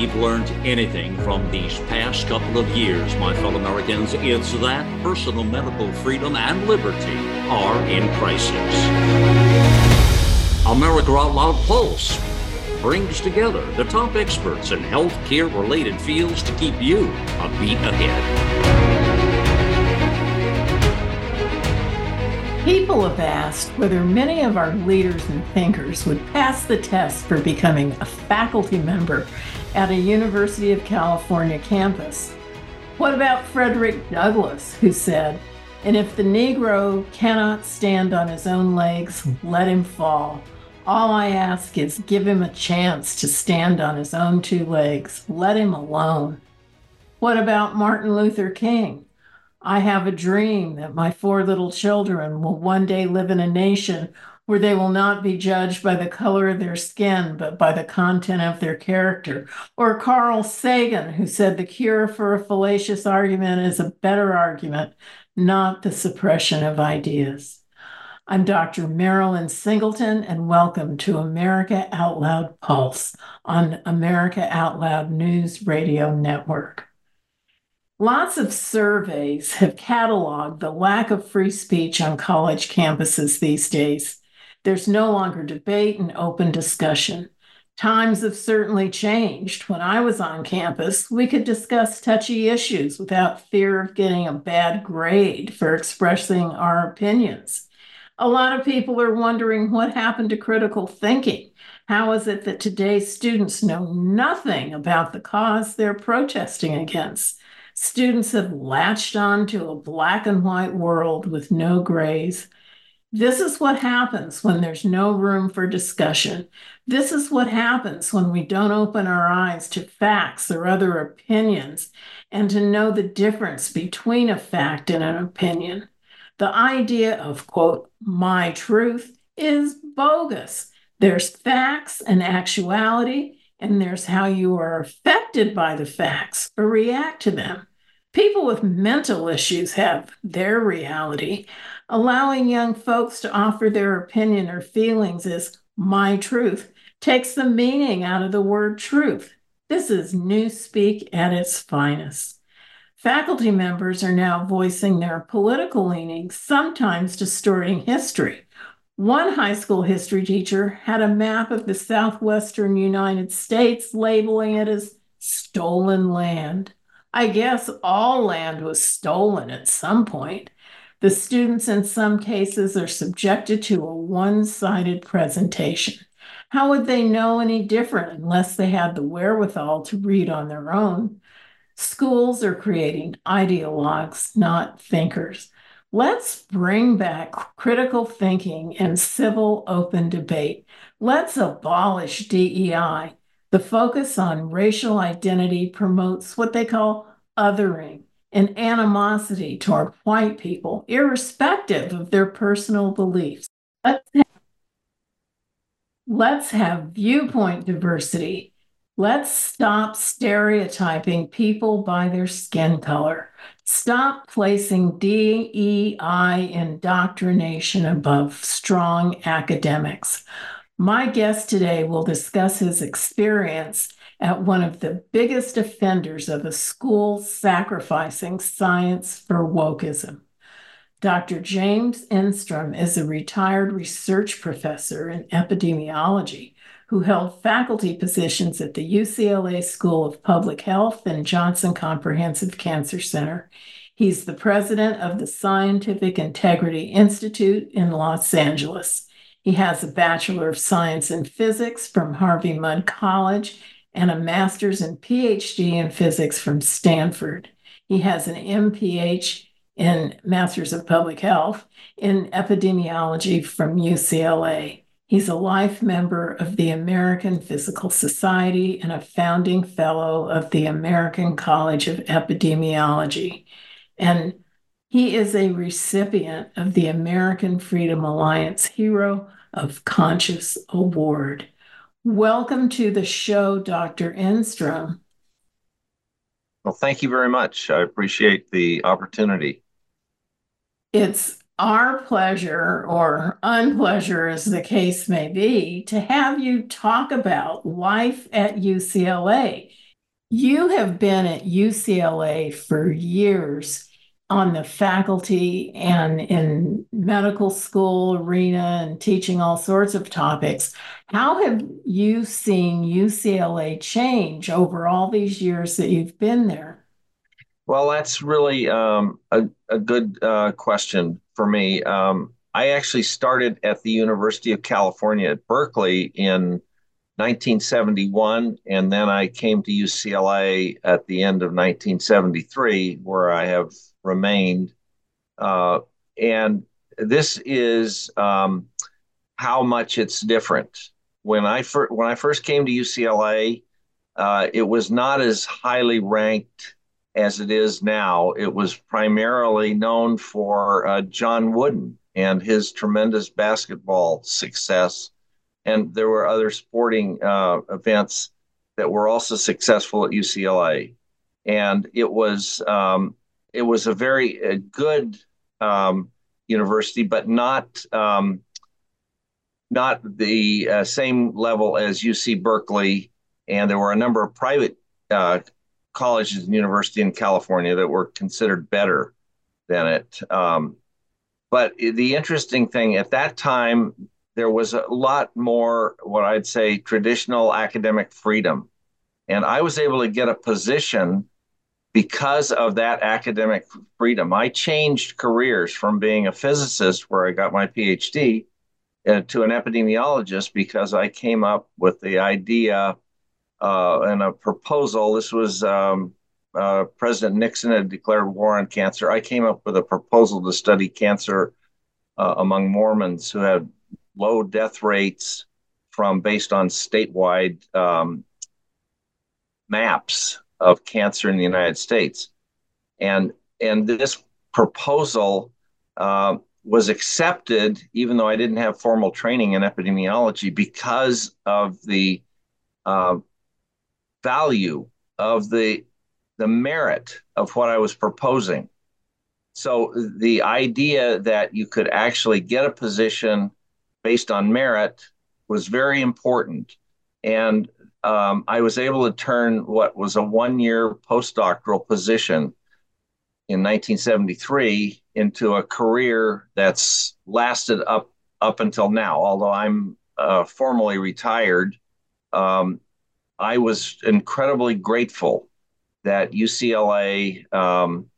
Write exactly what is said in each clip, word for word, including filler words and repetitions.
we've learned anything from these past couple of years, my fellow Americans, it's that personal medical freedom and liberty are in crisis. America Out Loud Pulse brings together the top experts in healthcare-related fields to keep you a beat ahead. People have asked whether many of our leaders and thinkers would pass the test for becoming a faculty member at a University of California campus. What about Frederick Douglass, who said, "And if the Negro cannot stand on his own legs, let him fall. All I ask is give him a chance to stand on his own two legs. Let him alone." What about Martin Luther King? "I have a dream that my four little children will one day live in a nation where they will not be judged by the color of their skin, but by the content of their character." Or Carl Sagan, who said the cure for a fallacious argument is a better argument, not the suppression of ideas. I'm Doctor Marilyn Singleton, and welcome to America Out Loud Pulse on America Out Loud News Radio Network. Lots of surveys have cataloged the lack of free speech on college campuses these days. There's no longer debate and open discussion. Times have certainly changed. When I was on campus, we could discuss touchy issues without fear of getting a bad grade for expressing our opinions. A lot of people are wondering what happened to critical thinking. How is it that today's students know nothing about the cause they're protesting against? Students have latched on to a black and white world with no grays. This is what happens when there's no room for discussion. This is what happens when we don't open our eyes to facts or other opinions and to know the difference between a fact and an opinion. The idea of, quote, my truth is bogus. There's facts and actuality, and there's how you are affected by the facts or react to them. People with mental issues have their reality. Allowing young folks to offer their opinion or feelings as my truth takes the meaning out of the word truth. This is newspeak at its finest. Faculty members are now voicing their political leanings, sometimes distorting history. One high school history teacher had a map of the southwestern United States, labeling it as stolen land. I guess all land was stolen at some point. The students in some cases are subjected to a one-sided presentation. How would they know any different unless they had the wherewithal to read on their own? Schools are creating ideologues, not thinkers. Let's bring back critical thinking and civil open debate. Let's abolish D E I. The focus on racial identity promotes what they call othering and animosity toward white people, irrespective of their personal beliefs. Let's have, let's have viewpoint diversity. Let's stop stereotyping people by their skin color. Stop placing D E I indoctrination above strong academics. My guest today will discuss his experience at one of the biggest offenders of a school sacrificing science for wokeism. Doctor James Enstrom is a retired research professor in epidemiology who held faculty positions at the U C L A School of Public Health and Johnson Comprehensive Cancer Center. He's the president of the Scientific Integrity Institute in Los Angeles. He has a Bachelor of Science in Physics from Harvey Mudd College and a Master's and P H D in Physics from Stanford. He has an M P H in Masters of Public Health in Epidemiology from U C L A. He's a life member of the American Physical Society and a founding fellow of the American College of Epidemiology. And he is a recipient of the American Freedom Alliance Hero of Conscience Award. Welcome to the show, Doctor Enstrom. Well, thank you very much. I appreciate the opportunity. It's our pleasure, or unpleasure as the case may be, to have you talk about life at U C L A. You have been at U C L A for years on the faculty and in medical school arena and teaching all sorts of topics. How have you seen U C L A change over all these years that you've been there? Well, that's really um, a, a good uh, question for me. Um, I actually started at the University of California at Berkeley in nineteen seventy-one, and then I came to U C L A at the end of nineteen seventy-three, where I have remained. Uh, and this is um, how much it's different. When I fir- when I first came to U C L A, uh, it was not as highly ranked as it is now. It was primarily known for uh, John Wooden and his tremendous basketball success, and there were other sporting uh, events that were also successful at U C L A. And it was um, it was a very uh, good um, university, but not um, not the uh, same level as U C Berkeley. And there were a number of private uh, colleges and universities in California that were considered better than it. Um, but the interesting thing at that time, there was a lot more, what I'd say, traditional academic freedom. And I was able to get a position because of that academic freedom. I changed careers from being a physicist, where I got my PhD, uh, to an epidemiologist because I came up with the idea uh, and a proposal. This was um, uh, President Nixon had declared war on cancer. I came up with a proposal to study cancer uh, among Mormons who had low death rates from based on statewide um, maps of cancer in the United States. And, and this proposal uh, was accepted, even though I didn't have formal training in epidemiology, because of the uh, value of the, the merit of what I was proposing. So the idea that you could actually get a position based on merit was very important. And um, I was able to turn what was a one-year postdoctoral position in nineteen seventy-three into a career that's lasted up up until now. Although I'm uh, formally retired, um, I was incredibly grateful that U C L A um,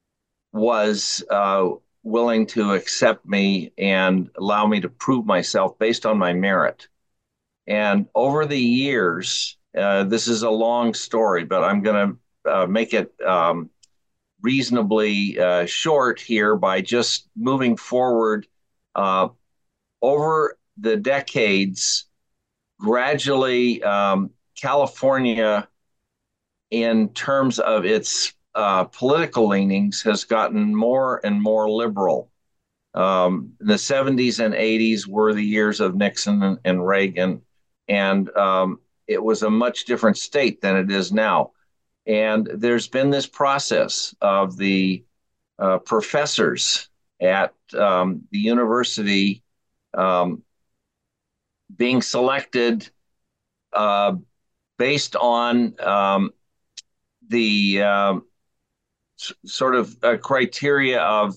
was uh, willing to accept me and allow me to prove myself based on my merit. And over the years, uh, this is a long story, but I'm going to uh, make it um, reasonably uh, short here by just moving forward. Uh, over the decades, gradually, um, California, in terms of its uh, political leanings, has gotten more and more liberal. Um, the seventies and eighties were the years of Nixon and, and Reagan, and um, it was a much different state than it is now. And there's been this process of the uh, professors at um, the university um, being selected uh, based on um, the um, s- sort of uh, criteria of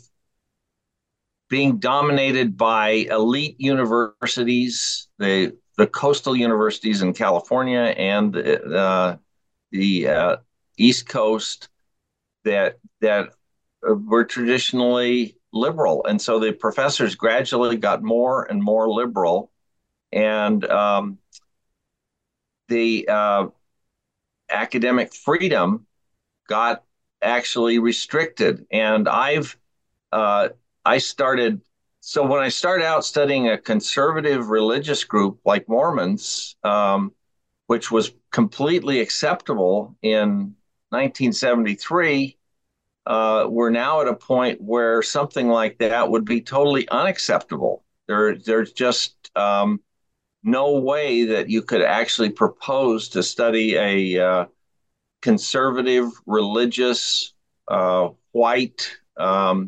being dominated by elite universities, the the coastal universities in California and uh, the uh, East Coast that that were traditionally liberal, and so the professors gradually got more and more liberal, and um, the uh, academic freedom got actually restricted. And I've uh, I started. So when I started out studying a conservative religious group like Mormons, um, which was completely acceptable in nineteen seventy-three, uh, we're now at a point where something like that would be totally unacceptable. There, there's just um, no way that you could actually propose to study a uh, conservative, religious, uh, white, um,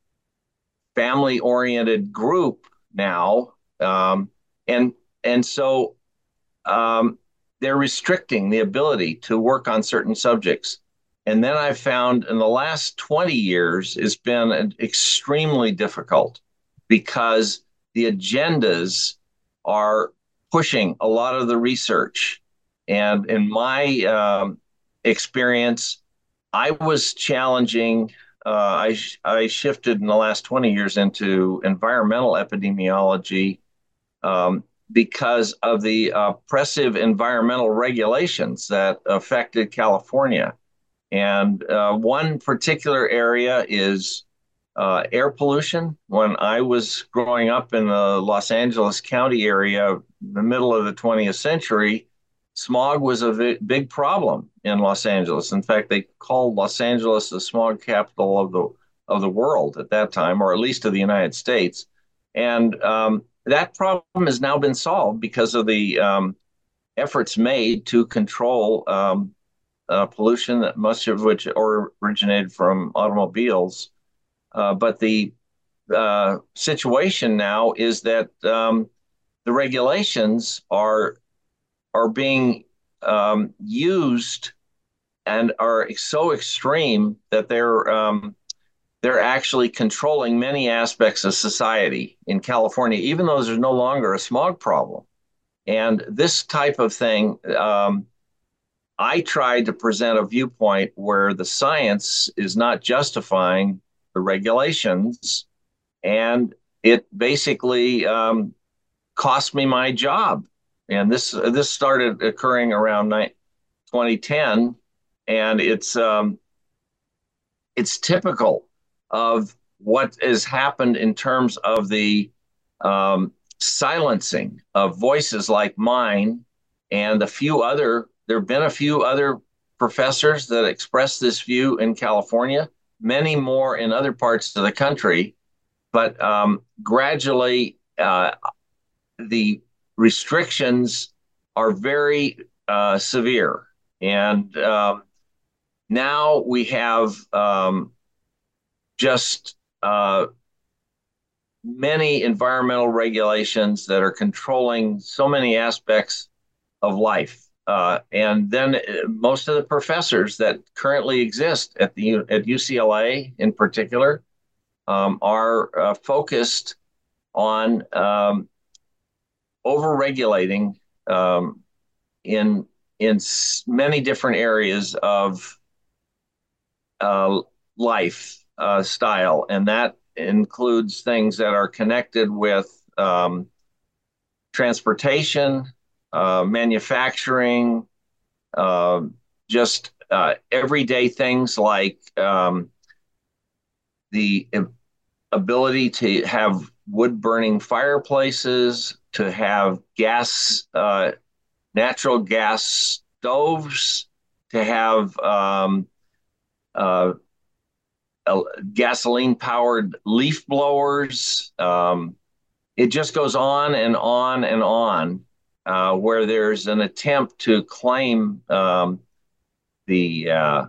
family-oriented group now, um, and and so um, they're restricting the ability to work on certain subjects. And then I've found in the last twenty years, it's been extremely difficult because the agendas are pushing a lot of the research. And in my um, experience, I was challenging, uh, I, I shifted in the last twenty years into environmental epidemiology um, because of the oppressive environmental regulations that affected California. And uh, one particular area is uh, air pollution. When I was growing up in the Los Angeles County area, the middle of the twentieth century, smog was a big problem in Los Angeles. In fact, they called Los Angeles the smog capital of the of the world at that time, or at least of the United States. And um, that problem has now been solved because of the um, efforts made to control um, uh, pollution, that much of which originated from automobiles. Uh, but the uh, situation now is that um, the regulations are are being um, used and are so extreme that they're um, they're actually controlling many aspects of society in California, even though there's no longer a smog problem. And this type of thing, um, I tried to present a viewpoint where the science is not justifying the regulations, and it basically um, cost me my job. And this this started occurring around twenty ten, and it's um, it's typical of what has happened in terms of the um, silencing of voices like mine and a few other. There have been a few other professors that expressed this view in California, many more in other parts of the country, but um, gradually uh, the restrictions are very uh, severe. And um, now we have um, just uh, many environmental regulations that are controlling so many aspects of life. Uh, and then most of the professors that currently exist at the at U C L A in particular um, are uh, focused on um, over-regulating um, in in many different areas of uh, life uh, style, and that includes things that are connected with um, transportation, uh, manufacturing, uh, just uh, everyday things like um, the ability to have wood-burning fireplaces, to have gas, uh, natural gas stoves, to have um, uh, gasoline-powered leaf blowers. Um, it just goes on and on and on, uh, where there's an attempt to claim um, the uh,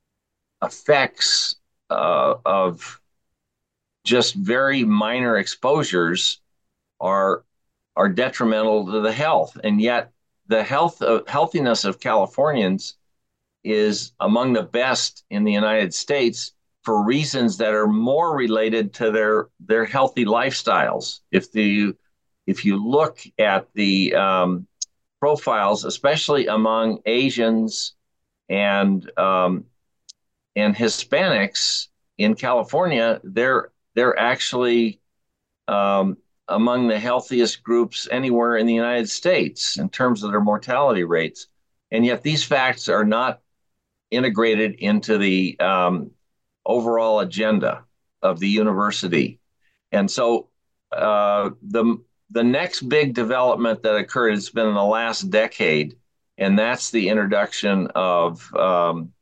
effects uh, of just very minor exposures are are detrimental to the health, and yet the health of, healthiness of Californians is among the best in the United States for reasons that are more related to their their healthy lifestyles. If the if you look at the um, profiles, especially among Asians and um, and Hispanics in California, they're they're actually um, among the healthiest groups anywhere in the United States in terms of their mortality rates. And yet these facts are not integrated into the um, overall agenda of the university. And so uh, the, the next big development that occurred has been in the last decade, and that's the introduction of um,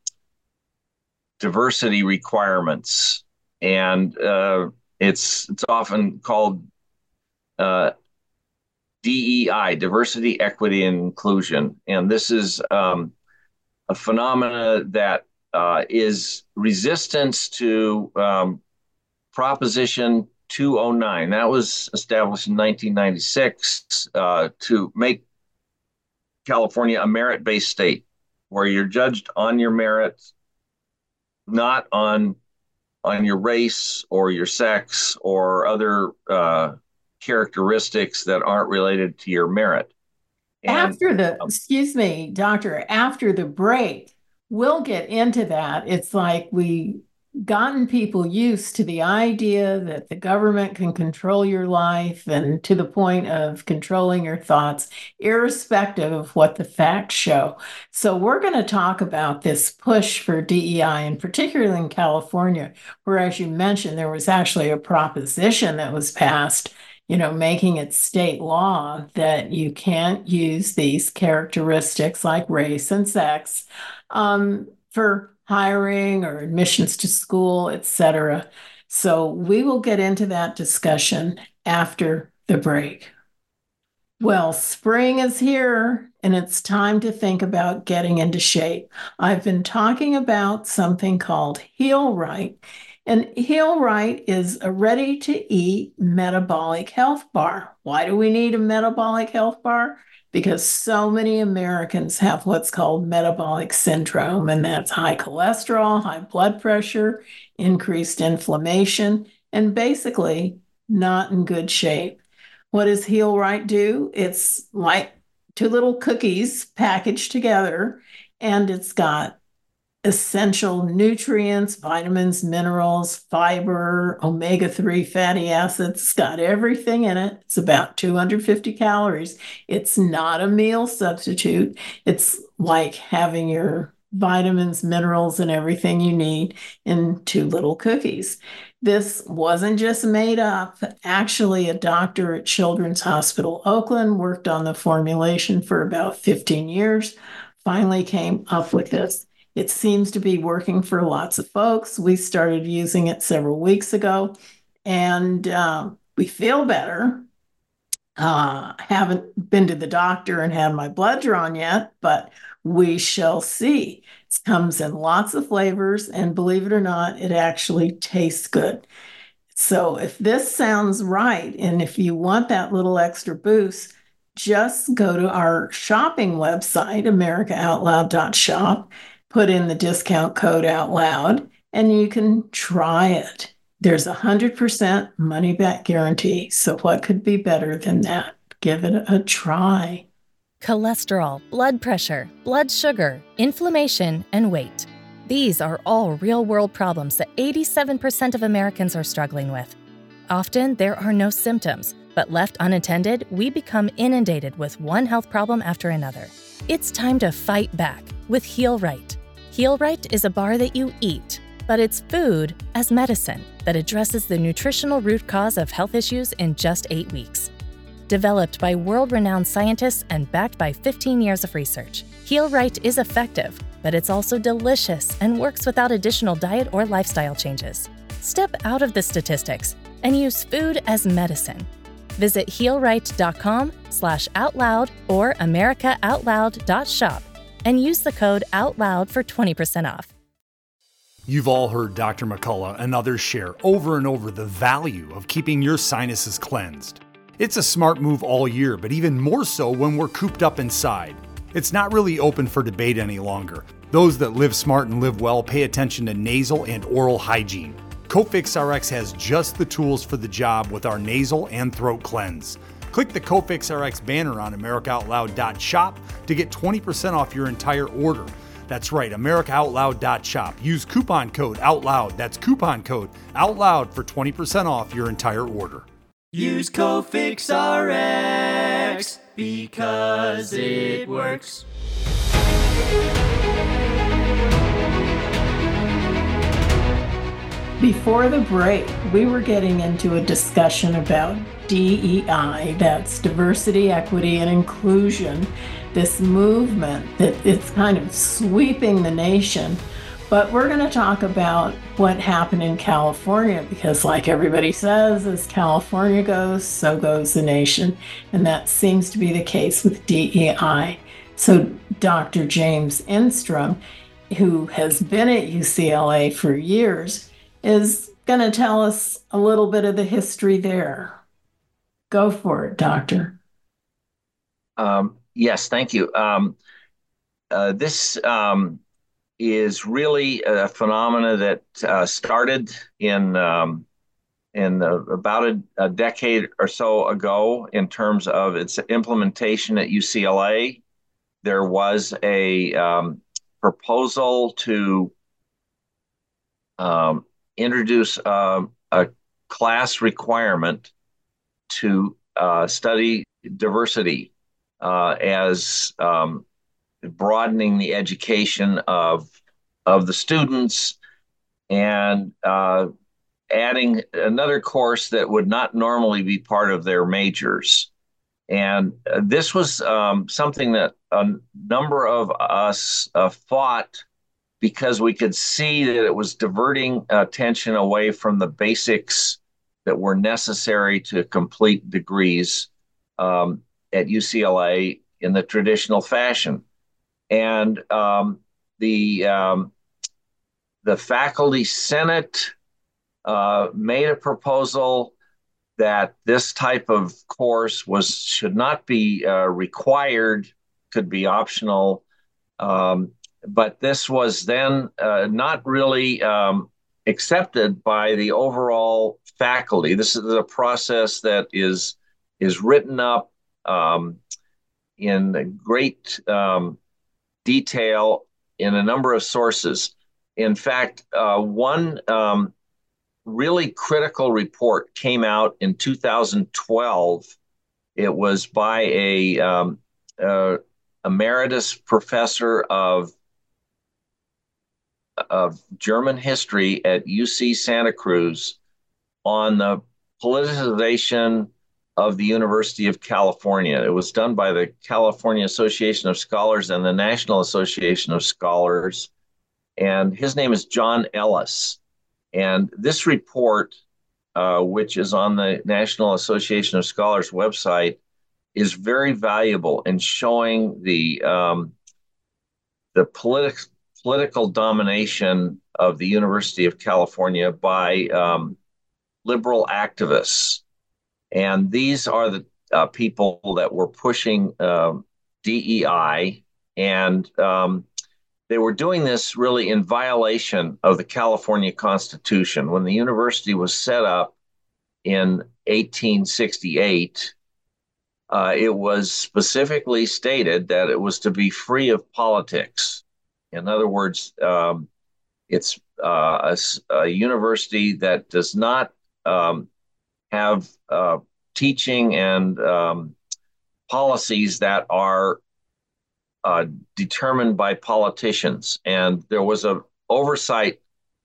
diversity requirements. And uh, it's, it's often called uh, D E I, diversity, equity, and inclusion. And this is um, a phenomena that uh, is resistance to um, Proposition two oh nine. That was established in nineteen ninety-six uh, to make California a merit-based state where you're judged on your merits, not on on your race or your sex or other uh, characteristics that aren't related to your merit. And after the, um, excuse me, doctor, after the break, we'll get into that. It's like we gotten people used to the idea that the government can control your life and to the point of controlling your thoughts, irrespective of what the facts show. So we're going to talk about this push for D E I, and particularly in California, where, as you mentioned, there was actually a proposition that was passed, you know, making it state law that you can't use these characteristics like race and sex um, for hiring or admissions to school, et cetera. So we will get into that discussion after the break. Well, spring is here and it's time to think about getting into shape. I've been talking about something called Heal Right. And Heal Right is a ready-to-eat metabolic health bar. Why do we need a metabolic health bar? Because so many Americans have what's called metabolic syndrome, and that's high cholesterol, high blood pressure, increased inflammation, and basically not in good shape. What does Heal Right do? It's like two little cookies packaged together, and it's got essential nutrients, vitamins, minerals, fiber, omega three fatty acids. It's got everything in it. It's about two hundred fifty calories. It's not a meal substitute. It's like having your vitamins, minerals, and everything you need in two little cookies. This wasn't just made up. Actually, a doctor at Children's Hospital Oakland worked on the formulation for about fifteen years, finally came up with this. It seems to be working for lots of folks. We started using it several weeks ago, and uh, we feel better. Uh, haven't been to the doctor and had my blood drawn yet, but we shall see. It comes in lots of flavors, and believe it or not, it actually tastes good. So if this sounds right, and if you want that little extra boost, just go to our shopping website, america out loud dot shop, put in the discount code OUTLOUD, and you can try it. There's a one hundred percent money back guarantee. So what could be better than that? Give it a try. Cholesterol, blood pressure, blood sugar, inflammation, and weight. These are all real-world problems that eighty-seven percent of Americans are struggling with. Often, there are no symptoms, but left unattended, we become inundated with one health problem after another. It's time to fight back with Heal Right. Heal Right is a bar that you eat, but it's food as medicine that addresses the nutritional root cause of health issues in just eight weeks. Developed by world-renowned scientists and backed by fifteen years of research, Heal Right is effective, but it's also delicious and works without additional diet or lifestyle changes. Step out of the statistics and use food as medicine. Visit healright.com slash outloud or america out loud dot shop and use the code OUTLOUD for twenty percent off. You've all heard Doctor McCullough and others share over and over the value of keeping your sinuses cleansed. It's a smart move all year, but even more so when we're cooped up inside. It's not really open for debate any longer. Those that live smart and live well pay attention to nasal and oral hygiene. Cofix R X has just the tools for the job with our nasal and throat cleanse. Click the Cofix R X banner on america out loud dot shop to get twenty percent off your entire order. That's right, america out loud dot shop. Use coupon code OUTLOUD. That's coupon code OUTLOUD for twenty percent off your entire order. Use Cofix R X because it works. Before the break, we were getting into a discussion about D E I, that's diversity, equity, and inclusion, this movement that it's kind of sweeping the nation. But we're going to talk about what happened in California, because like everybody says, as California goes, so goes the nation. And that seems to be the case with D E I. So Doctor James Enstrom, who has been at U C L A for years, is going to tell us a little bit of the history there. Go for it, Doctor. Um, Yes, thank you. Um, uh, this um, is really a phenomena that uh, started in um, in uh, about a, a decade or so ago in terms of its implementation at U C L A. There was a um, proposal to um, introduce uh, a class requirement to uh, study diversity uh, as um, broadening the education of of the students and uh, adding another course that would not normally be part of their majors. And uh, this was um, something that a number of us uh, fought because we could see that it was diverting attention away from the basics that were necessary to complete degrees um, at U C L A in the traditional fashion. And um, the um, the faculty senate uh, made a proposal that this type of course was should not be uh, required, could be optional. Um, but this was then uh, not really um, accepted by the overall faculty. This is a process that is is written up um, in great um, detail in a number of sources. In fact, uh, one um, really critical report came out in two thousand twelve. It was by a um, uh, emeritus professor of of German history at U C Santa Cruz on the politicization of the University of California. It was done by the California Association of Scholars and the National Association of Scholars. And his name is John Ellis. And this report, uh, which is on the National Association of Scholars website, is very valuable in showing the um, the politi- political domination of the University of California by um, liberal activists. And these are the uh, people that were pushing uh, D E I, and um, they were doing this really in violation of the California Constitution. When the university was set up in eighteen sixty-eight, uh, it was specifically stated that it was to be free of politics. In other words, um, it's uh, a, a university that does not um, have uh, teaching and um, policies that are uh, determined by politicians. And there was a oversight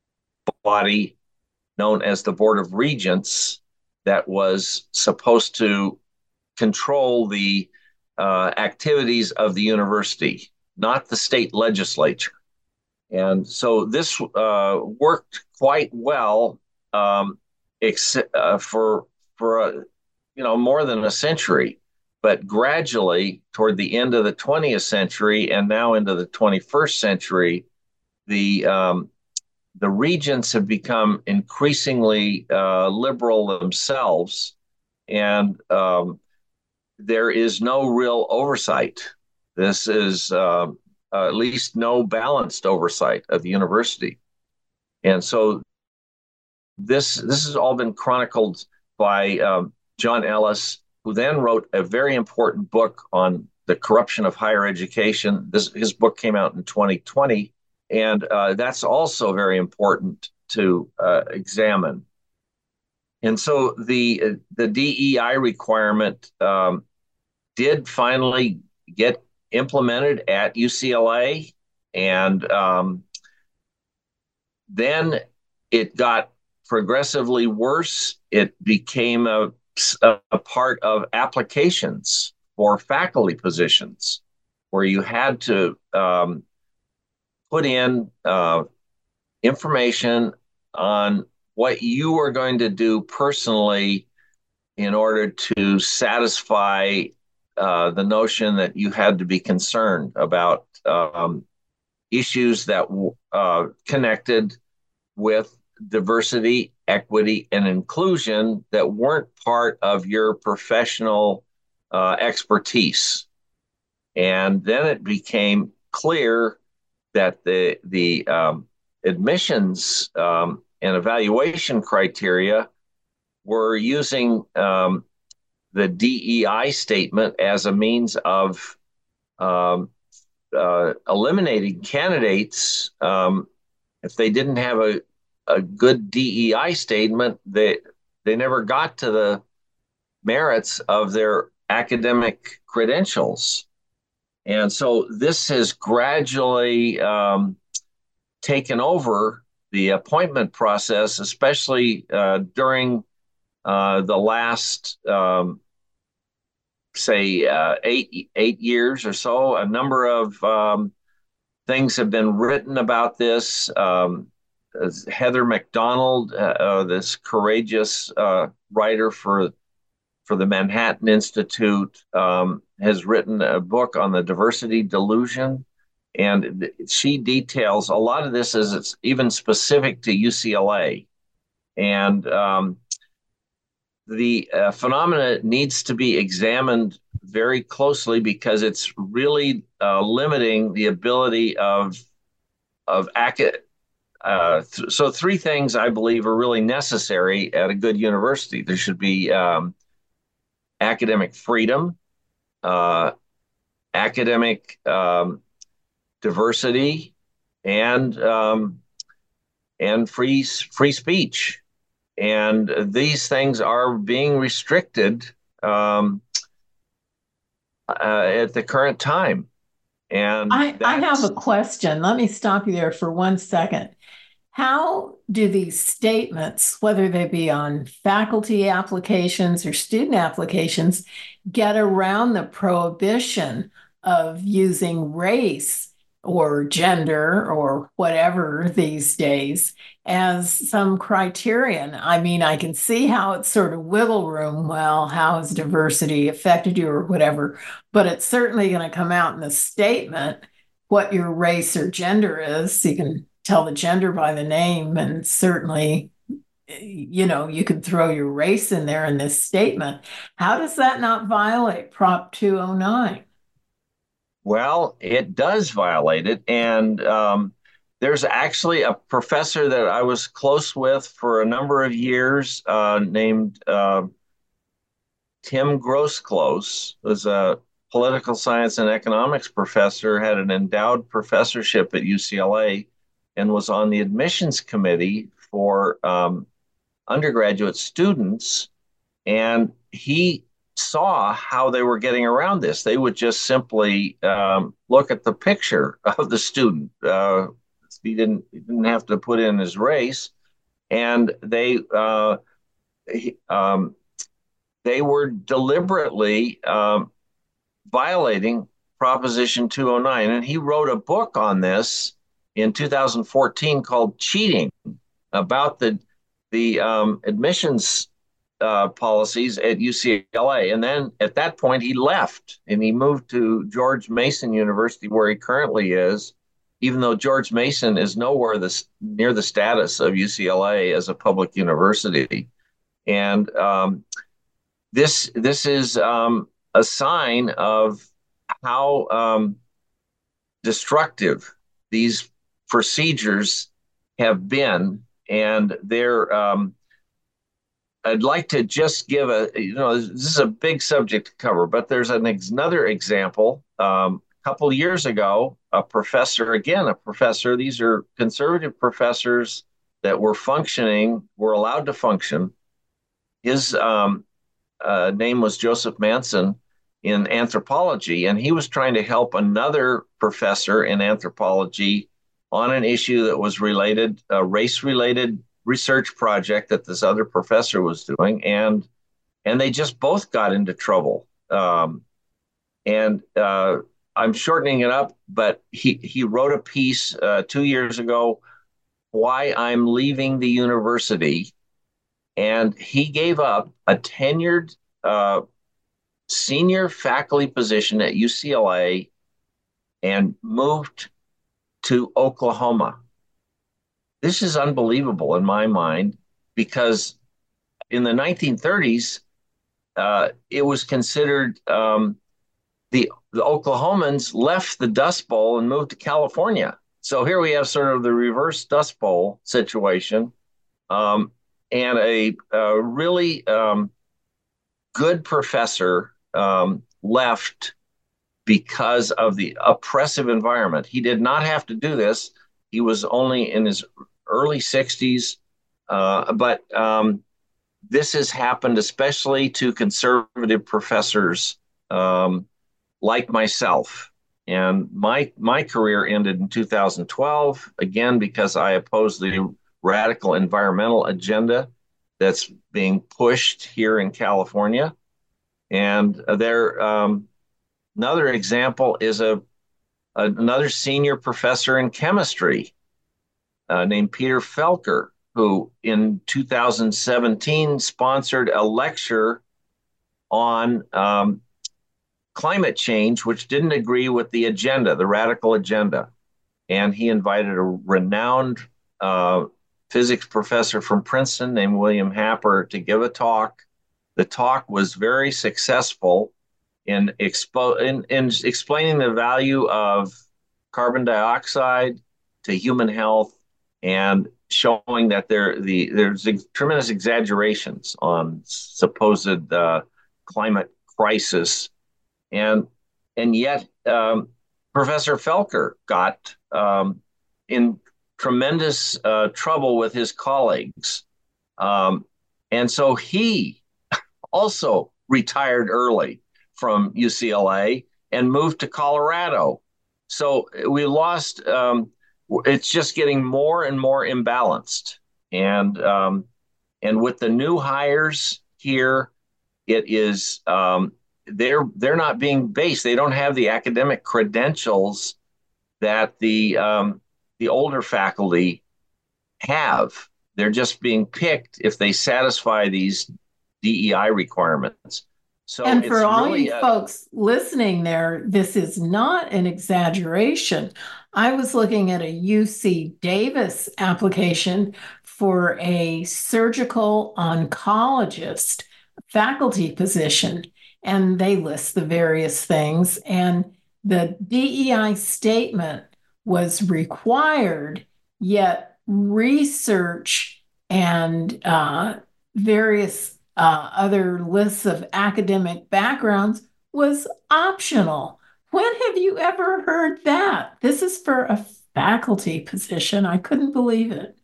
body known as the Board of Regents that was supposed to control the uh, activities of the university, not the state legislature. And so this uh, worked quite well um, ex- uh, for for a, you know more than a century, but gradually toward the end of the twentieth century and now into the twenty-first century, the um, the regents have become increasingly uh, liberal themselves, and um, there is no real oversight. This is uh, uh, at least no balanced oversight of the university. And so this this has all been chronicled by um, John Ellis, who then wrote a very important book on the corruption of higher education. This, his book came out in twenty twenty, and uh, that's also very important to uh, examine. And so the the D E I requirement um, did finally get implemented at U C L A, and um, then it got progressively worse. It became a, a part of applications for faculty positions, where you had to um, put in uh, information on what you were going to do personally in order to satisfy uh, the notion that you had to be concerned about um, issues that uh, connected with diversity, equity, and inclusion that weren't part of your professional uh, expertise. And then it became clear that the, the um, admissions um, and evaluation criteria were using um, the D E I statement as a means of um, uh, eliminating candidates. Um, if they didn't have a, a good D E I statement, they, they never got to the merits of their academic credentials. And so this has gradually um, taken over the appointment process, especially uh, during uh, the last, um, say, uh, eight eight years or so. A number of um, things have been written about this. Um, Heather McDonald, uh, uh, this courageous uh, writer for for the Manhattan Institute, um, has written a book on the diversity delusion. And she details a lot of this as it's even specific to U C L A. And um, the uh, phenomena needs to be examined very closely because it's really uh, limiting the ability of, of academic. Uh, th- so three things I believe are really necessary at a good university. There should be um, academic freedom, uh, academic um, diversity, and um, and free free speech. And these things are being restricted um, uh, at the current time. And I, I have a question. Let me stop you there for one second. How do these statements, whether they be on faculty applications or student applications, get around the prohibition of using race or gender or whatever these days as some criterion? I mean, I can see how it's sort of wiggle room. Well, how has diversity affected you or whatever? But it's certainly going to come out in the statement what your race or gender is. You can tell the gender by the name, and certainly, you know, you can throw your race in there in this statement. How does that not violate Prop two oh nine? Well, it does violate it. And um, there's actually a professor that I was close with for a number of years uh, named uh, Tim Grosclose, was a political science and economics professor, had an endowed professorship at U C L A, and was on the admissions committee for um, undergraduate students. And he saw how they were getting around this. They would just simply um, look at the picture of the student. Uh, he didn't he didn't have to put in his race, and they uh, he, um, they were deliberately um, violating Proposition two oh nine. And he wrote a book on this in two thousand fourteen called Cheating, about the the um, admissions uh, policies at U C L A. And then at that point, he left and he moved to George Mason University, where he currently is, even though George Mason is nowhere this, near the status of U C L A as a public university. And um, this, this is um, a sign of how um, destructive these procedures have been. And they're, um, I'd like to just give a, you know, this is a big subject to cover, but there's an ex- another example. Um, a couple of years ago, a professor, again, a professor, these are conservative professors that were functioning, were allowed to function. His um, uh, name was Joseph Manson, in anthropology, and he was trying to help another professor in anthropology on an issue that was related, a race-related research project that this other professor was doing, and and they just both got into trouble. Um, and uh, I'm shortening it up, but he he wrote a piece uh, two years ago, "Why I'm Leaving the University," and he gave up a tenured uh, senior faculty position at U C L A and moved to Oklahoma. This is unbelievable in my mind, because in the nineteen thirties, uh, it was considered um, the, the Oklahomans left the Dust Bowl and moved to California. So here we have sort of the reverse Dust Bowl situation, um, and a, a really um, good professor um, left because of the oppressive environment. He did not have to do this. He was only in his early sixties, uh, but um, this has happened especially to conservative professors um, like myself. And my my career ended in two thousand twelve, again, because I opposed the radical environmental agenda that's being pushed here in California. And there, um, another example is a another senior professor in chemistry uh, named Peter Felker, who in two thousand seventeen sponsored a lecture on um, climate change, which didn't agree with the agenda, the radical agenda. And he invited a renowned uh, physics professor from Princeton named William Happer to give a talk. The talk was very successful in, expo- in, in explaining the value of carbon dioxide to human health and showing that there the there's ex- tremendous exaggerations on supposed uh, climate crisis, and and yet um, Professor Felker got um, in tremendous uh, trouble with his colleagues, um, and so he also retired early from U C L A and moved to Colorado. So we lost. Um, it's just getting more and more imbalanced, and um, and with the new hires here, it is um, they're they're not being based. They don't have the academic credentials that the um, the older faculty have. They're just being picked if they satisfy these D E I requirements. So and for all really, you uh, folks listening there, this is not an exaggeration. I was looking at a U C Davis application for a surgical oncologist faculty position, and they list the various things. And the D E I statement was required, yet research and uh, various Uh, other lists of academic backgrounds was optional. When have you ever heard that? This is for a faculty position. I couldn't believe it.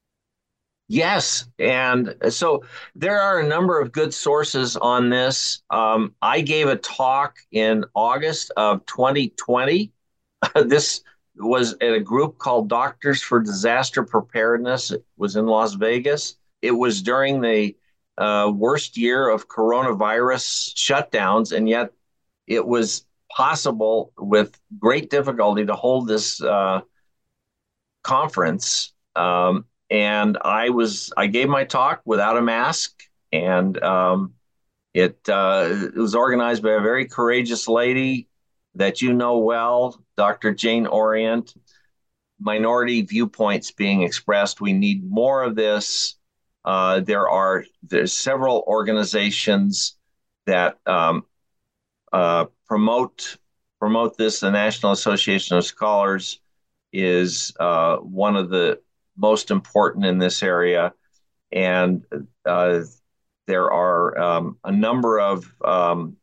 yes. And so there are a number of good sources on this. Um, I gave a talk in August of twenty twenty. This was at a group called Doctors for Disaster Preparedness. It was in Las Vegas. It was during the uh, worst year of coronavirus shutdowns, and yet it was possible with great difficulty to hold this uh, conference. Um, and I was I gave my talk without a mask, and um, it uh, it was organized by a very courageous lady that you know well, Doctor Jane Orient. Minority viewpoints being expressed. We need more of this. Uh, there are there's several organizations that um, uh, promote promote this. The National Association of Scholars is uh, one of the most important in this area, and uh, there are um, a number of um,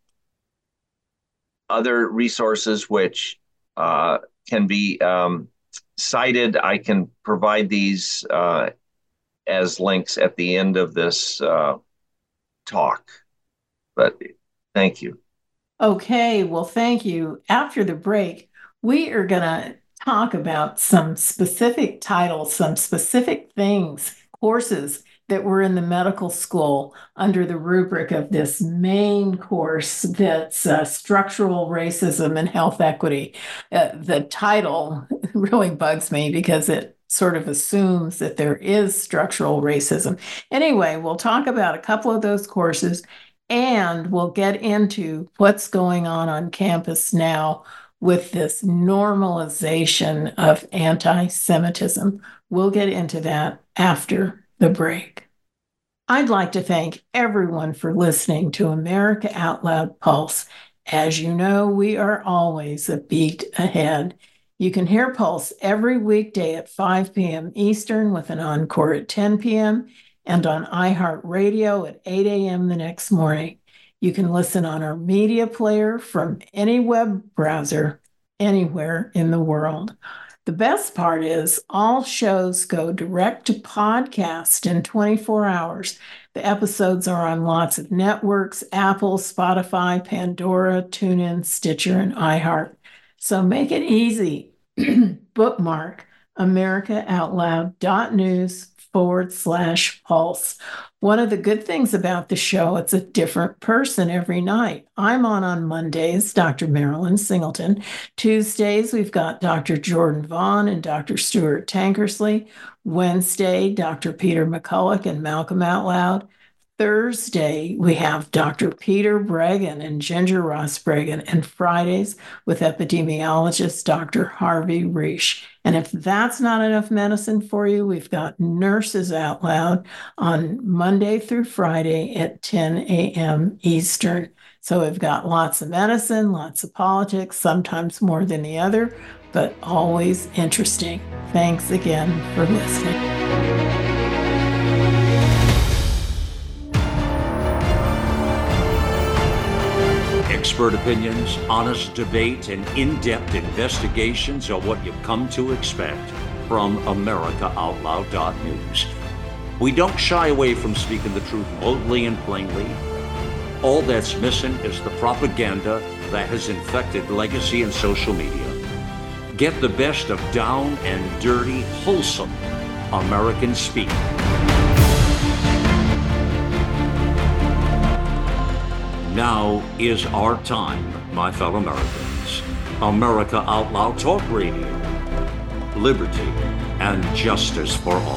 other resources which uh, can be um, cited. I can provide these uh, as links at the end of this uh, talk. But thank you. Okay, well, thank you. After the break, we are going to talk about some specific titles, some specific things, courses that were in the medical school under the rubric of this main course that's uh, Structural Racism and Health Equity. Uh, the title really bugs me because it sort of assumes that there is structural racism. Anyway, we'll talk about a couple of those courses, and we'll get into what's going on on campus now with this normalization of anti-Semitism. We'll get into that after the break. I'd like to thank everyone for listening to America Out Loud Pulse As you know, we are always a beat ahead. You can hear Pulse every weekday at five p.m. Eastern with an encore at ten p.m. and on iHeartRadio at eight a.m. the next morning. You can listen on our media player from any web browser anywhere in the world. The best part is all shows go direct to podcast in twenty-four hours. The episodes are on lots of networks: Apple, Spotify, Pandora, TuneIn, Stitcher, and iHeart. So make it easy. Bookmark americaoutloud.news forward slash pulse. One of the good things about the show, it's a different person every night. I'm on on Mondays, Doctor Marilyn Singleton. Tuesdays, we've got Doctor Jordan Vaughn and Doctor Stuart Tankersley. Wednesday, Doctor Peter McCulloch and Malcolm Out Loud. Thursday, we have Doctor Peter Bregan and Ginger Ross Bregan, and Fridays with epidemiologist Doctor Harvey Reish. And if that's not enough medicine for you, we've got Nurses Out Loud on Monday through Friday at ten a.m. Eastern. So we've got lots of medicine, lots of politics, sometimes more than the other, but always interesting. Thanks again for listening. Expert opinions, honest debate, and in-depth investigations are what you've come to expect from America Out Loud dot news. We don't shy away from speaking the truth boldly and plainly. All that's missing is the propaganda that has infected legacy and social media. Get the best of down and dirty, wholesome American speak. Now is our time, my fellow Americans. America Out Loud Talk Radio. Liberty and justice for all.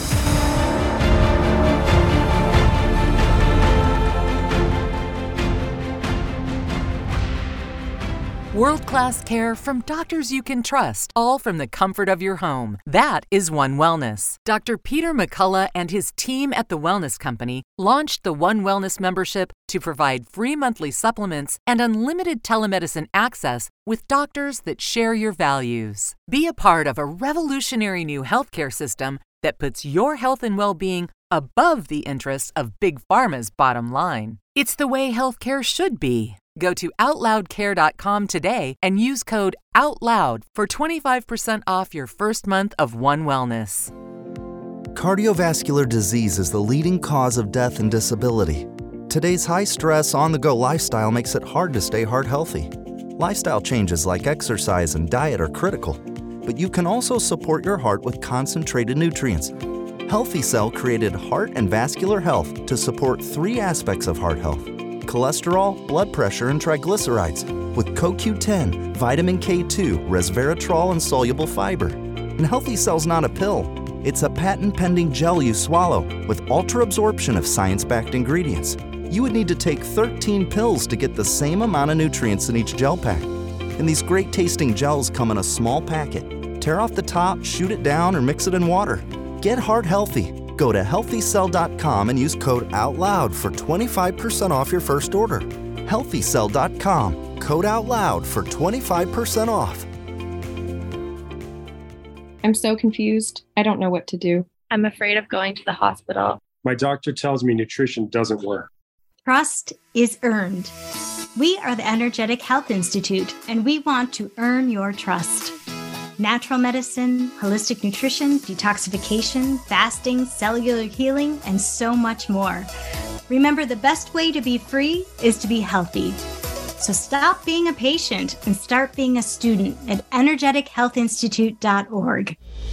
World-class care from doctors you can trust, all from the comfort of your home. That is One Wellness. Doctor Peter McCulloch and his team at The Wellness Company launched the One Wellness membership to provide free monthly supplements and unlimited telemedicine access with doctors that share your values. Be a part of a revolutionary new healthcare system that puts your health and well-being above the interests of Big Pharma's bottom line. It's the way healthcare should be. Go to out loud care dot com today and use code OUTLOUD for twenty-five percent off your first month of One Wellness. Cardiovascular disease is the leading cause of death and disability. Today's high-stress, on-the-go lifestyle makes it hard to stay heart healthy. Lifestyle changes like exercise and diet are critical, but you can also support your heart with concentrated nutrients. Healthy Cell created Heart and Vascular Health to support three aspects of heart health: cholesterol, blood pressure, and triglycerides, with C O Q ten, vitamin K two, resveratrol, and soluble fiber. And Healthy Cell's not a pill. It's a patent-pending gel you swallow with ultra-absorption of science-backed ingredients. You would need to take thirteen pills to get the same amount of nutrients in each gel pack. And these great-tasting gels come in a small packet. Tear off the top, shoot it down, or mix it in water. Get heart healthy. Go to healthy cell dot com and use code OUTLOUD for twenty-five percent off your first order. healthy cell dot com, code OUTLOUD for twenty-five percent off. I'm so confused. I don't know what to do. I'm afraid of going to the hospital. My doctor tells me nutrition doesn't work. Trust is earned. We are the Energetic Health Institute, and we want to earn your trust. Natural medicine, holistic nutrition, detoxification, fasting, cellular healing, and so much more. Remember, the best way to be free is to be healthy. So stop being a patient and start being a student at energetic health institute dot org.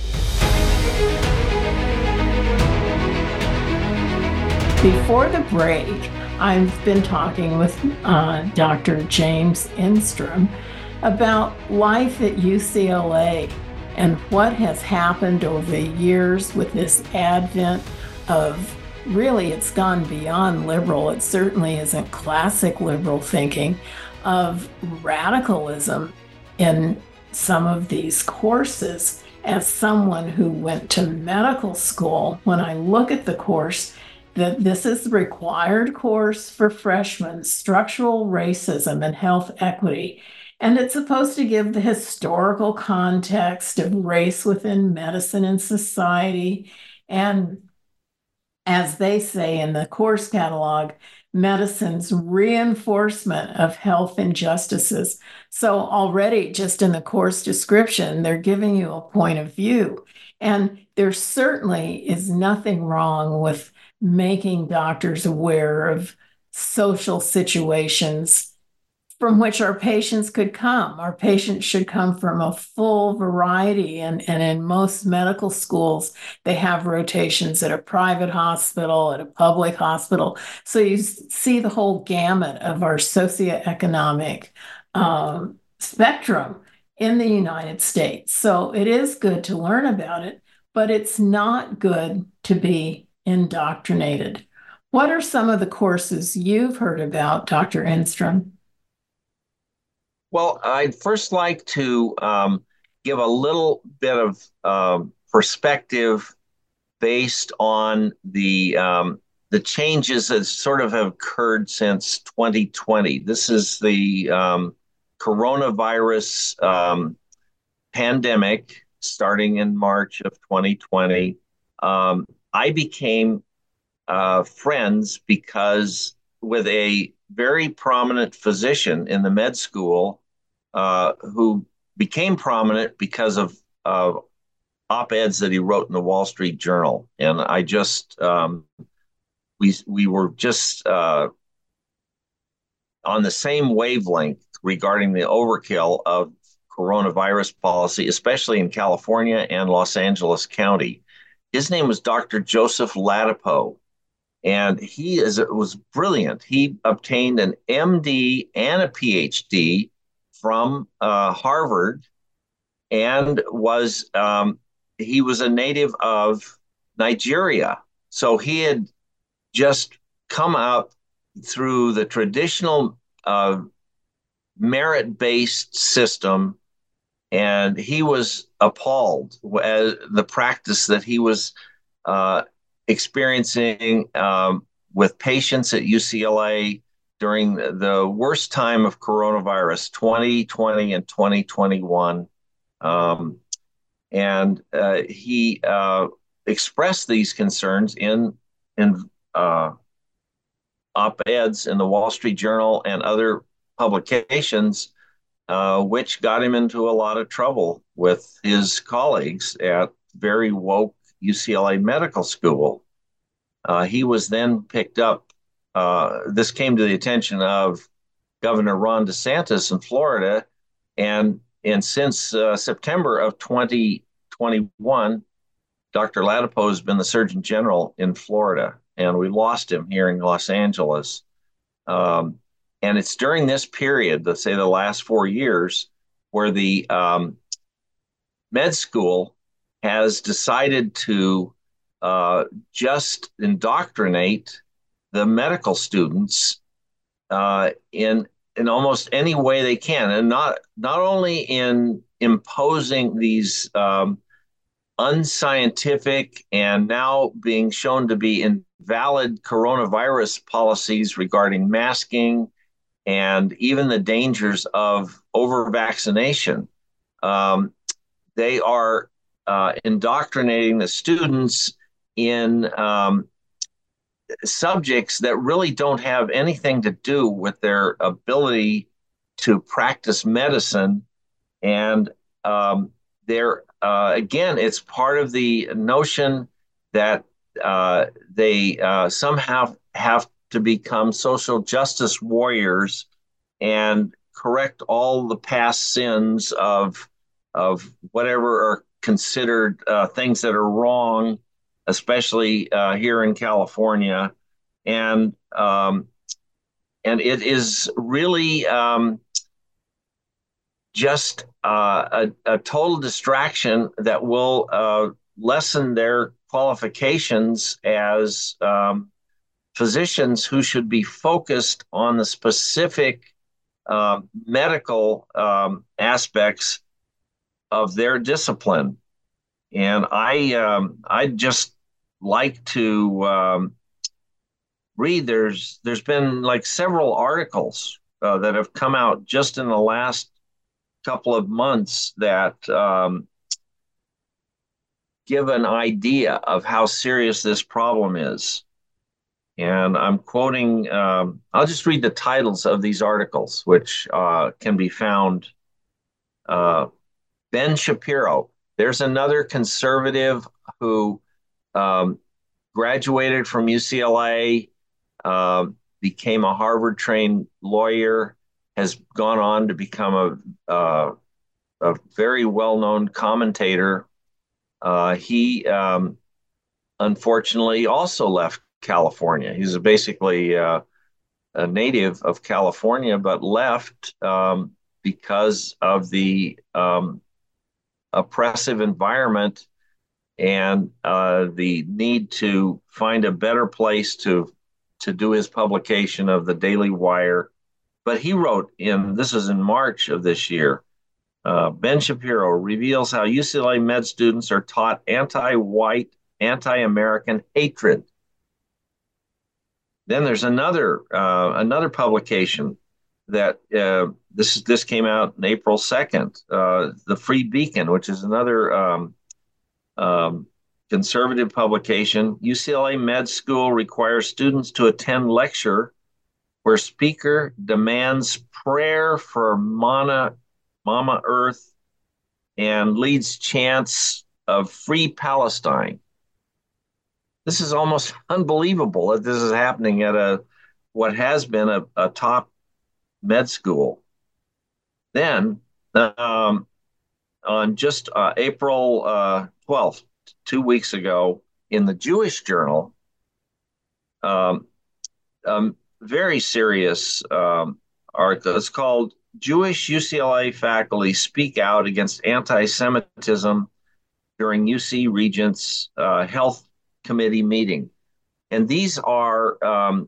Before the break, I've been talking with uh, Doctor James Enstrom about life at U C L A and what has happened over the years with this advent of, really, it's gone beyond liberal. It certainly isn't classic liberal thinking, of radicalism in some of these courses. As someone who went to medical school, when I look at the course, that this is the required course for freshmen, structural racism and health equity. And it's supposed to give the historical context of race within medicine and society. And as they say in the course catalog, medicine's reinforcement of health injustices. So already just in the course description, they're giving you a point of view. And there certainly is nothing wrong with making doctors aware of social situations from which our patients could come. Our patients should come from a full variety. And, and in most medical schools, they have rotations at a private hospital, at a public hospital. So you see the whole gamut of our socioeconomic um, spectrum in the United States. So it is good to learn about it, but it's not good to be indoctrinated. What are some of the courses you've heard about, Doctor Enstrom? Well, I'd first like to um, give a little bit of uh, perspective based on the um, the changes that sort of have occurred since twenty twenty. This is the um, coronavirus um, pandemic starting in March of twenty twenty. Um, I became uh, friends because with a very prominent physician in the med school uh, who became prominent because of uh, op-eds that he wrote in the Wall Street Journal. And I just, um, we, we were just uh, on the same wavelength regarding the overkill of coronavirus policy, especially in California and Los Angeles County. His name was Doctor Joseph Ladapo. And he is was brilliant. He obtained an M D and a P H D from uh, Harvard, and was um, he was a native of Nigeria. So he had just come out through the traditional uh, merit-based system, and he was appalled at the practice that he was Uh, experiencing um, with patients at U C L A during the worst time of coronavirus, twenty twenty and twenty twenty-one. Um, and uh, he uh, expressed these concerns in, in uh, op-eds in the Wall Street Journal and other publications, uh, which got him into a lot of trouble with his colleagues at very woke U C L A Medical School. Uh, he was then picked up. Uh, this came to the attention of Governor Ron DeSantis in Florida, and and since uh, September of twenty twenty-one, Doctor Ladapo has been the Surgeon General in Florida, and we lost him here in Los Angeles. Um, and it's during this period, let's say the last four years, where the um, med school has decided to uh, just indoctrinate the medical students uh, in in almost any way they can, and not not only in imposing these um, unscientific and now being shown to be invalid coronavirus policies regarding masking and even the dangers of over-vaccination. Um, they are uh, indoctrinating the students in um, subjects that really don't have anything to do with their ability to practice medicine. And um, they're, uh, again, it's part of the notion that uh, they uh, somehow have to become social justice warriors and correct all the past sins of, of whatever are considered uh, things that are wrong, especially uh, here in California. And um, and it is really um, just uh, a, a total distraction that will uh, lessen their qualifications as um, physicians who should be focused on the specific uh, medical um, aspects of their discipline. And I um, I just like to um, read, there's there's been like several articles uh, that have come out just in the last couple of months that um, give an idea of how serious this problem is. And I'm quoting, um, I'll just read the titles of these articles, which uh, can be found. Uh, Ben Shapiro, there's another conservative who um, graduated from U C L A, uh, became a Harvard-trained lawyer, has gone on to become a, uh, a very well-known commentator. Uh, he um, unfortunately also left California. He's basically uh, a native of California, but left um, because of the um, oppressive environment and uh, the need to find a better place to to do his publication of the Daily Wire. But he wrote in, this is in March of this year, uh, Ben Shapiro reveals how U C L A med students are taught anti-white, anti-American hatred. Then there's another uh, another publication that uh, this this came out on April second, uh, the Free Beacon, which is another um, um, conservative publication. U C L A Med School requires students to attend lecture where speaker demands prayer for Mama, Mama Earth and leads chants of free Palestine. This is almost unbelievable that this is happening at a what has been a, a top med school. Then, um, on just uh, April uh, twelfth, two weeks ago, in the Jewish Journal, um, um, very serious um, article. It's called Jewish U C L A Faculty Speak Out Against Anti-Semitism During U C Regents uh, Health Committee Meeting. And these are um,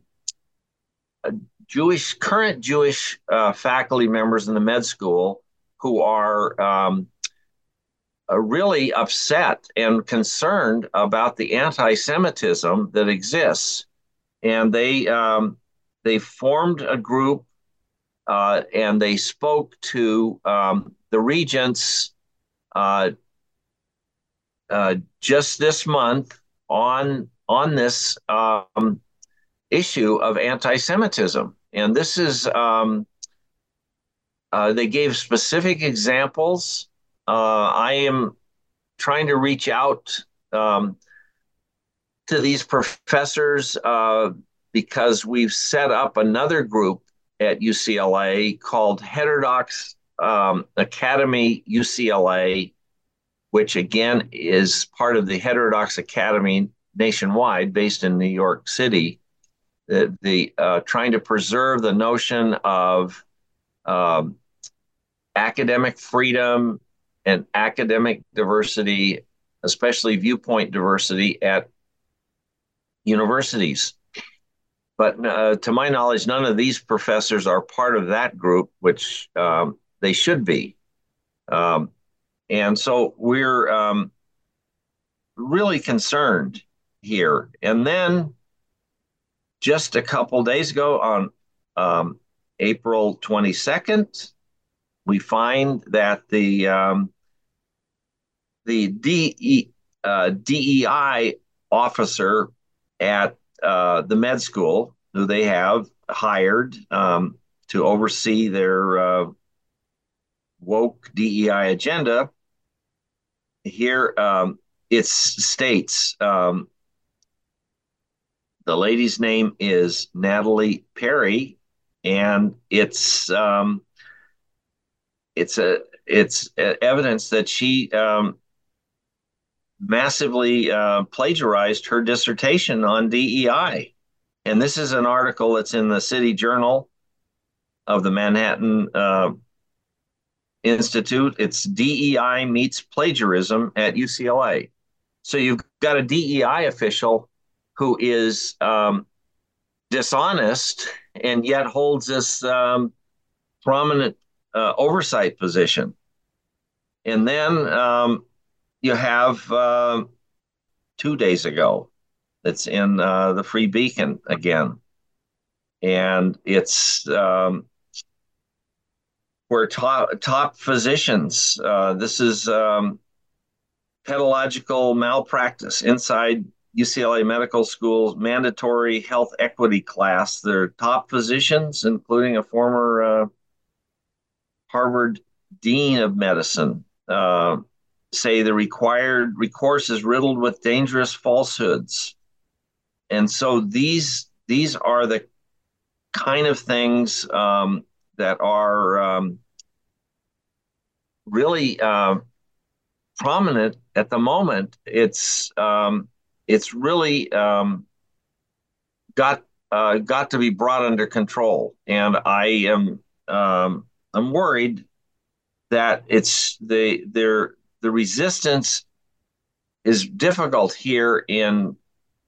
Jewish, current Jewish uh, faculty members in the med school who are um, uh, really upset and concerned about the anti-Semitism that exists. And they um, they formed a group uh, and they spoke to um, the regents uh, uh, just this month on on this um, issue of anti-Semitism. And this is, um, uh, they gave specific examples. Uh, I am trying to reach out um, to these professors uh, because we've set up another group at U C L A called Heterodox um, Academy U C L A, which again is part of the Heterodox Academy nationwide based in New York City. The, the uh, trying to preserve the notion of um, academic freedom and academic diversity, especially viewpoint diversity at universities. But uh, to my knowledge, none of these professors are part of that group, which um, they should be. Um, and so we're um, really concerned here. And then just a couple days ago, on um, April twenty-second, we find that the um, the D E, uh, D E I officer at uh, the med school, who they have hired um, to oversee their uh, woke D E I agenda, here um, it states. Um, The lady's name is Natalie Perry, and it's um, it's a it's evidence that she um, massively uh, plagiarized her dissertation on D E I. And this is an article that's in the City Journal of the Manhattan uh, Institute. It's D E I meets plagiarism at U C L A. So you've got a D E I official who is um, dishonest and yet holds this um, prominent uh, oversight position. And then um, you have uh, two days ago, It's in uh, the Free Beacon again. And it's um, where top, top physicians, uh, this is um, pedagogical malpractice inside U C L A Medical School's mandatory health equity class. Their top physicians, including a former uh, Harvard Dean of Medicine, uh, say the required recourse is riddled with dangerous falsehoods. And so these these are the kind of things um, that are um, really uh, prominent at the moment. It's um, it's really um, got uh, got to be brought under control, and I am um, I'm worried that it's the their the resistance is difficult here in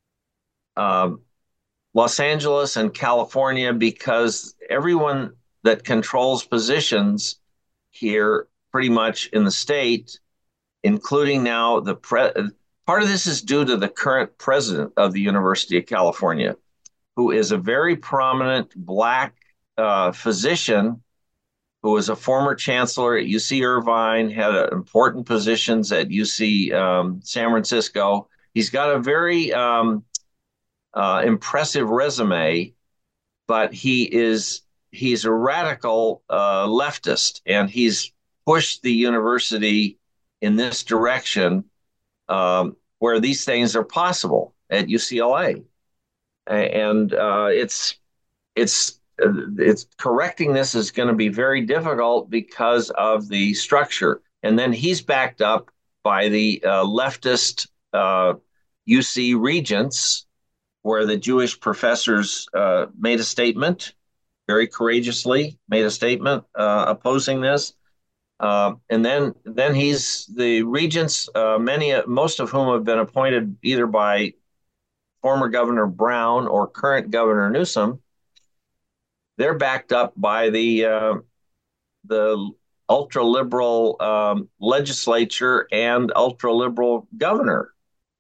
um, Los Angeles and California, because everyone that controls positions here pretty much in the state, including now the pre- part of this is due to the current president of the University of California, who is a very prominent Black uh, physician who was a former chancellor at U C Irvine, had uh, important positions at U C um, San Francisco. He's got a very um, uh, impressive resume, but he is he's a radical uh, leftist, and he's pushed the university in this direction um, where these things are possible at U C L A. And uh, it's it's it's correcting this is going to be very difficult because of the structure. And then he's backed up by the uh, leftist uh, U C regents, where the Jewish professors uh, made a statement, very courageously made a statement uh, opposing this. Uh, and then then he's the regents, uh, many most of whom have been appointed either by former Governor Brown or current Governor Newsom. They're backed up by the uh, the ultra liberal um, legislature and ultra liberal governor.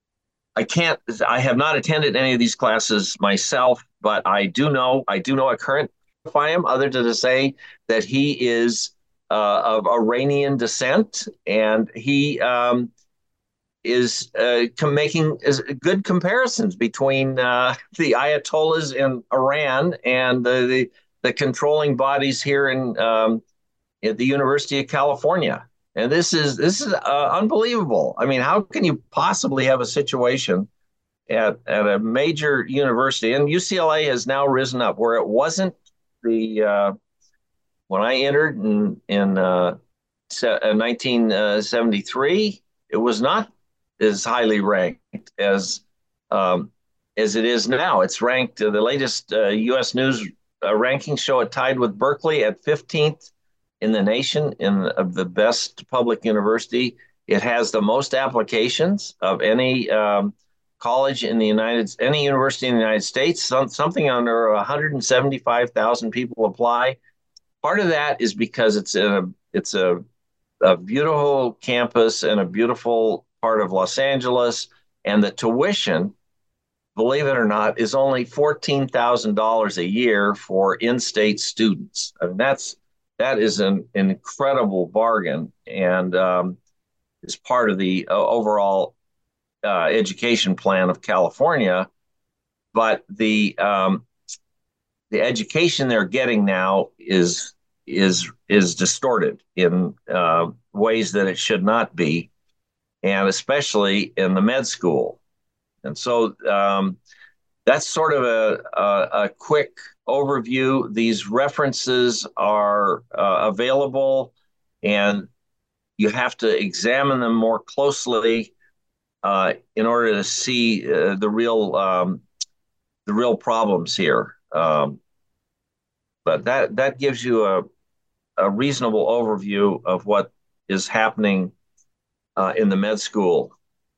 I can't. I have not attended any of these classes myself, but I do know. I do know a current him, other than to say that he is uh, of Iranian descent, and he um, is uh, com- making is good comparisons between uh, the Ayatollahs in Iran and the, the the controlling bodies here in um, at the University of California. And this is this is uh, unbelievable. I mean, how can you possibly have a situation at at a major university? And U C L A has now risen up where it wasn't the uh, when I entered in in uh, nineteen seventy-three, it was not as highly ranked as um, as it is now. It's ranked. Uh, the latest uh, U S News uh, rankings show it tied with Berkeley at fifteenth in the nation in of the best public university. It has the most applications of any um, college in the United, any university in the United States. Some, something under one hundred seventy-five thousand people apply. Part of that is because it's a it's a, a beautiful campus and a beautiful part of Los Angeles, and the tuition, believe it or not, is only fourteen thousand dollars a year for in-state students. I mean, that's that is an, an incredible bargain, and um, is part of the uh, overall uh, education plan of California. But the um, the education they're getting now is is is distorted in uh, ways that it should not be, and especially in the med school. And so um, that's sort of a, a, a quick overview. These references are uh, available, and you have to examine them more closely uh, in order to see uh, the real um, the real problems here. Um, but that that gives you a a reasonable overview of what is happening uh, in the med school.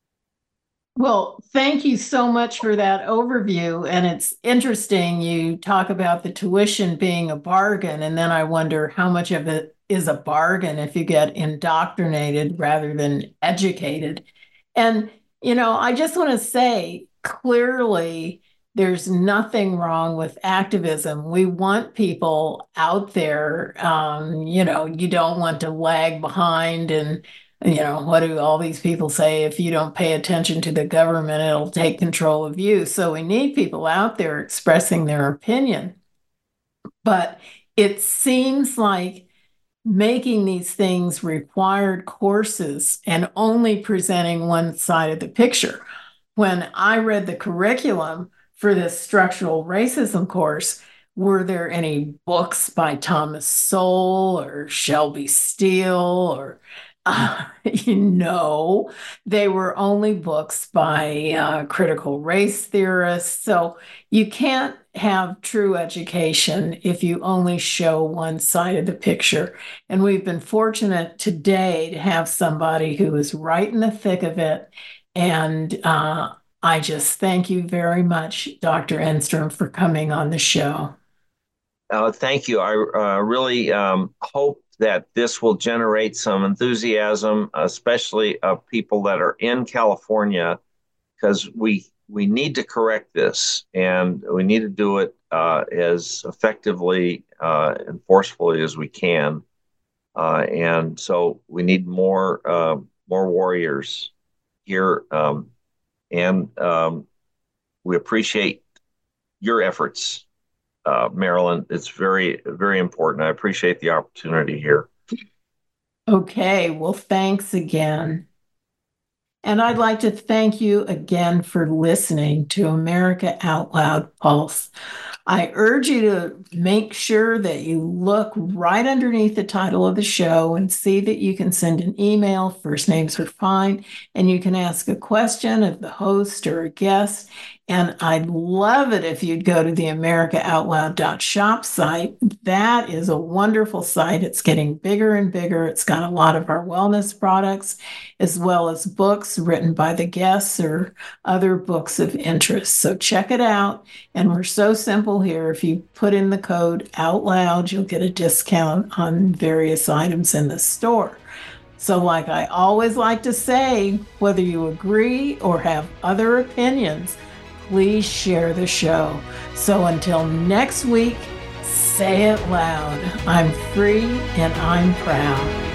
Well, thank you so much for that overview. And it's interesting you talk about the tuition being a bargain, and then I wonder how much of it is a bargain if you get indoctrinated rather than educated. And, you know, I just want to say clearly there's nothing wrong with activism. We want people out there. Um, you know, you don't want to lag behind and, you know, what do all these people say? If you don't pay attention to the government, it'll take control of you. So we need people out there expressing their opinion. But it seems like making these things required courses and only presenting one side of the picture. When I read the curriculum for this structural racism course, were there any books by Thomas Sowell or Shelby Steele or Uh, you know, they were only books by uh, critical race theorists. So you can't have true education if you only show one side of the picture. And we've been fortunate today to have somebody who is right in the thick of it. And uh, I just thank you very much, Doctor Enstrom, for coming on the show. Uh, thank you. I uh, really um, hope that this will generate some enthusiasm, especially of people that are in California, because we we need to correct this, and we need to do it uh, as effectively uh, and forcefully as we can. Uh, and so we need more uh, more warriors here, um, and um, we appreciate your efforts. Uh, Marilyn, it's very, very important. I appreciate the opportunity here. Okay, well, thanks again. And I'd like to thank you again for listening to America Out Loud Pulse. I urge you to make sure that you look right underneath the title of the show and see that you can send an email. First names are fine. And you can ask a question of the host or a guest. And I'd love it if you'd go to the america out loud dot shop site. That is a wonderful site. It's getting bigger and bigger. It's got a lot of our wellness products, as well as books written by the guests or other books of interest. So check it out. And we're so simple here. If you put in the code OUTLOUD, you'll get a discount on various items in the store. So like I always like to say, whether you agree or have other opinions, please share the show. So until next week, say it loud. I'm free and I'm proud.